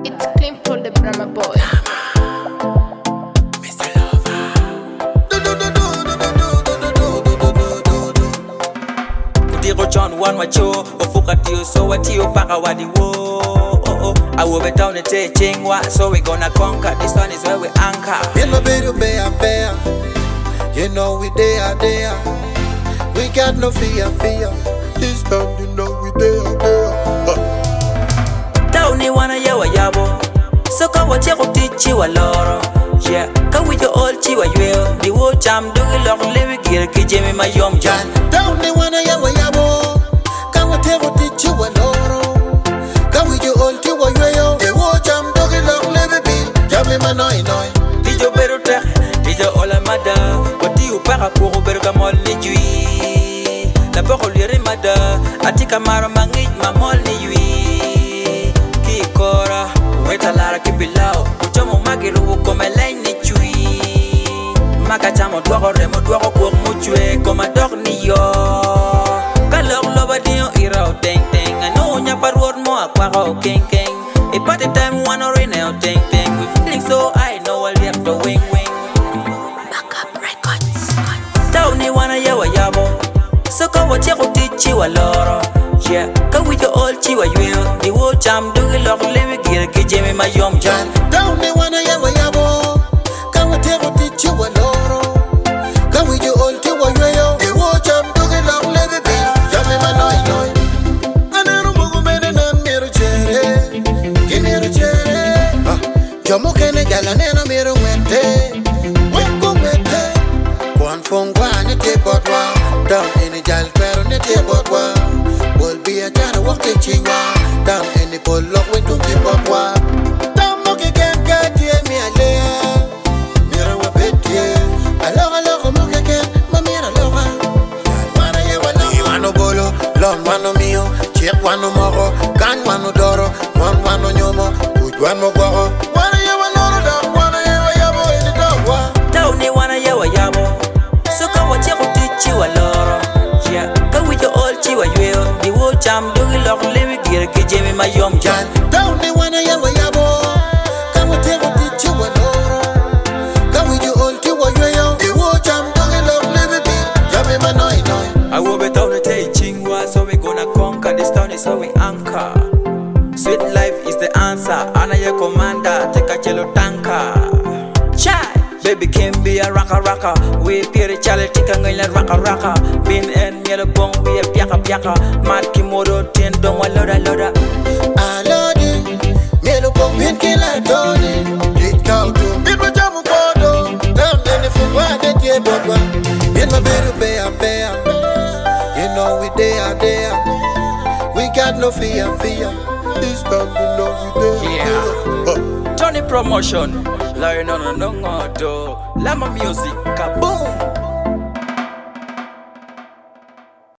It's clean for the drama boy. Mr. Lover. Kutiko John one macho, ofuka tiyo so watiyo paka wadi wo. I will be down and take chingwa, so we gonna conquer. This one is where we anchor. You know, baby, bear. You know we there. We got no fear. This time you know we there. Tawni wana yawa yabo, so ka wache ko tichi wa loro. Yeah, ka wijo all chi wa ywe. Di wo cham dugi lok lewi gir ki jemi ma yom jan. Tawni wana yawa yabo, ka wache ko tichi wa loro. Ka wijo all chi wa ywe yo. Di wo cham dugi lok lewi bil, jami ma noi. Dijo beru tek, dijo ola mada. Wati upaka kuro beru ka mol ni jui. La poko liri mada, ati kamaro mangit ma mol ni yui. Ki kora, weta lara ki bilao. Uchomo magiru ukome lain ni chui. Maka chamo dwako remo dwako kuok muchwe. Koma dok ni yo. Kalok loba diyo ira o teng. Ano nya parword mo akwaka o keng. E party time wano rene o teng. We feeling so high, no I'll have to wing. Backup records. Tawni wana yawa yabo. So ka wache ko tichi wa loro. Yeah, ka wijo all chi wa ywe. Di wo cham dugi lok lewi gir ki jemi ma yom jan. Tawni wana yawa yabo, ka wache ko tichi wa loro. Ka wijo all chi wa ywe yo. Di wo cham dugi lok lewi bil, jami ma noi. Anero mugu mene nan mero chere, kinero chere. Jomo kene jala neno mero wete, wete. Kwan fongwa ne te botwa, down in jal pero ne te botwa. Bol bi a jara wakte chiwa, down in the pol lock when to keep botwa. Down moke ken katie mi alea, mira wa betie. Aloha moke ken, ma mira loha. Wana ye wala. Wano bolo, lon wano mio, chip wano moro, kan wano doro, mon wano nyomo, uj wano guaho. Wana ye wala da, wana ye wa yabo in the dogwa. Tawni wana yawa yabo. So ka wache ko tichi wa loro. Yeah, ka wijo all chi wa ywe. Di wo cham dugi lok lewi gir ki jemi ma yom jan. Tawni wana yawa yabo, ka wache ko tichi wa loro. Ka wijo all chi wa ywe yo. Di wo cham dugi lok lewi bil, jami ma noi. I will be down to take chingwa, so we gonna conquer. This town is how we anchor. Sweet life is the answer. Ana ye commander, take a chelo tanka. Chai, baby can be a raka. We piri chale tika ngayla raka. Bin and yellow bong we a piaka. Mat kimodo ten dong wa loda. Alodi, melo pong bin kila doni. Dit kauto, bin ma jamu kodo. Down in the fungwa de tie botwa. Bin ma beru bear. You know we there. We got no fear. This time you know we there. Tony Promotion, Lion on no do. Lama Music, kaboom.